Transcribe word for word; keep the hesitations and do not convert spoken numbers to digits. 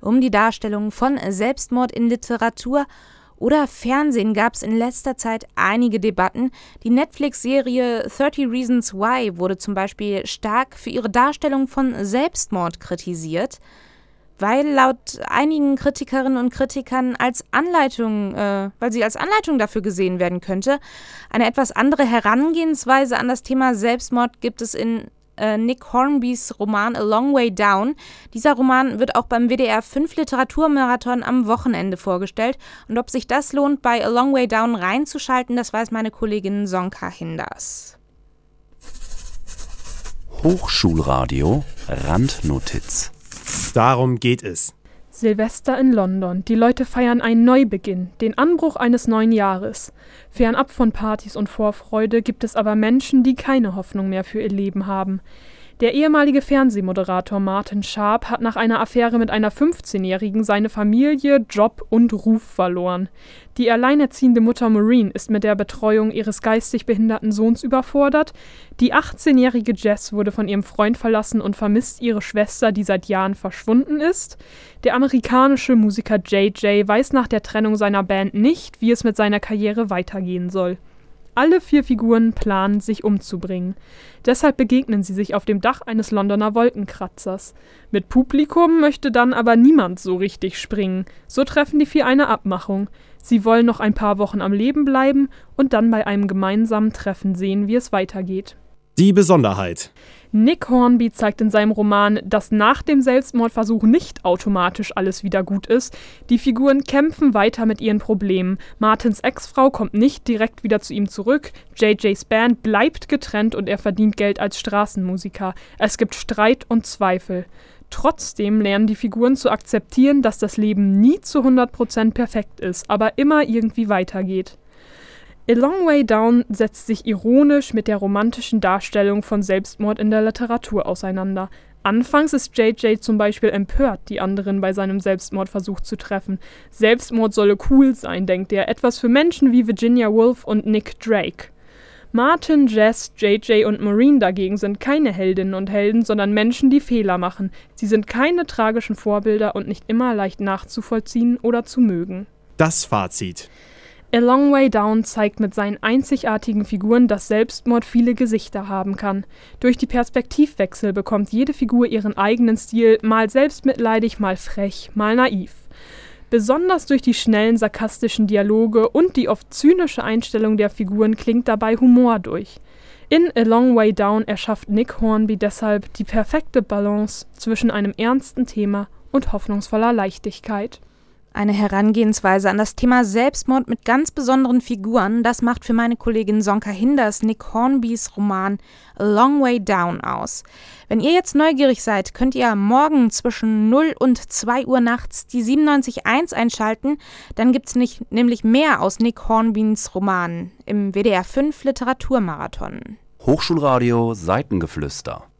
um die Darstellung von Selbstmord in Literatur oder Fernsehen gab es in letzter Zeit einige Debatten. Die Netflix-Serie thirty Reasons Why wurde zum Beispiel stark für ihre Darstellung von Selbstmord kritisiert, weil laut einigen Kritikerinnen und Kritikern als Anleitung, äh, weil sie als Anleitung dafür gesehen werden könnte. Eine etwas andere Herangehensweise an das Thema Selbstmord gibt es in äh, Nick Hornbys Roman A Long Way Down. Dieser Roman wird auch beim W D R fünf Literaturmarathon am Wochenende vorgestellt. Und ob sich das lohnt, bei A Long Way Down reinzuschalten, das weiß meine Kollegin Sonka Hinders. Hochschulradio Randnotiz. Darum geht es. Silvester in London. Die Leute feiern einen Neubeginn, den Anbruch eines neuen Jahres. Fernab von Partys und Vorfreude gibt es aber Menschen, die keine Hoffnung mehr für ihr Leben haben. Der ehemalige Fernsehmoderator Martin Sharp hat nach einer Affäre mit einer fünfzehnjährigen seine Familie, Job und Ruf verloren. Die alleinerziehende Mutter Maureen ist mit der Betreuung ihres geistig behinderten Sohns überfordert. Die achtzehnjährige Jess wurde von ihrem Freund verlassen und vermisst ihre Schwester, die seit Jahren verschwunden ist. Der amerikanische Musiker J J weiß nach der Trennung seiner Band nicht, wie es mit seiner Karriere weitergehen soll. Alle vier Figuren planen, sich umzubringen. Deshalb begegnen sie sich auf dem Dach eines Londoner Wolkenkratzers. Mit Publikum möchte dann aber niemand so richtig springen. So treffen die vier eine Abmachung. Sie wollen noch ein paar Wochen am Leben bleiben und dann bei einem gemeinsamen Treffen sehen, wie es weitergeht. Die Besonderheit. Nick Hornby zeigt in seinem Roman, dass nach dem Selbstmordversuch nicht automatisch alles wieder gut ist. Die Figuren kämpfen weiter mit ihren Problemen. Martins Ex-Frau kommt nicht direkt wieder zu ihm zurück. J Js Band bleibt getrennt und er verdient Geld als Straßenmusiker. Es gibt Streit und Zweifel. Trotzdem lernen die Figuren zu akzeptieren, dass das Leben nie zu hundert Prozent perfekt ist, aber immer irgendwie weitergeht. A Long Way Down setzt sich ironisch mit der romantischen Darstellung von Selbstmord in der Literatur auseinander. Anfangs ist J J zum Beispiel empört, die anderen bei seinem Selbstmordversuch zu treffen. Selbstmord solle cool sein, denkt er, etwas für Menschen wie Virginia Woolf und Nick Drake. Martin, Jess, J J und Maureen dagegen sind keine Heldinnen und Helden, sondern Menschen, die Fehler machen. Sie sind keine tragischen Vorbilder und nicht immer leicht nachzuvollziehen oder zu mögen. Das Fazit. A Long Way Down zeigt mit seinen einzigartigen Figuren, dass Selbstmord viele Gesichter haben kann. Durch die Perspektivwechsel bekommt jede Figur ihren eigenen Stil, mal selbstmitleidig, mal frech, mal naiv. Besonders durch die schnellen, sarkastischen Dialoge und die oft zynische Einstellung der Figuren klingt dabei Humor durch. In A Long Way Down erschafft Nick Hornby deshalb die perfekte Balance zwischen einem ernsten Thema und hoffnungsvoller Leichtigkeit. Eine Herangehensweise an das Thema Selbstmord mit ganz besonderen Figuren, das macht für meine Kollegin Sonka Hinders Nick Hornbys Roman A Long Way Down aus. Wenn ihr jetzt neugierig seid, könnt ihr morgen zwischen null und zwei Uhr nachts die siebenundneunzig Komma eins einschalten. Dann gibt's nicht, nämlich mehr aus Nick Hornbys Roman im W D R fünf Literaturmarathon. Hochschulradio Seitengeflüster.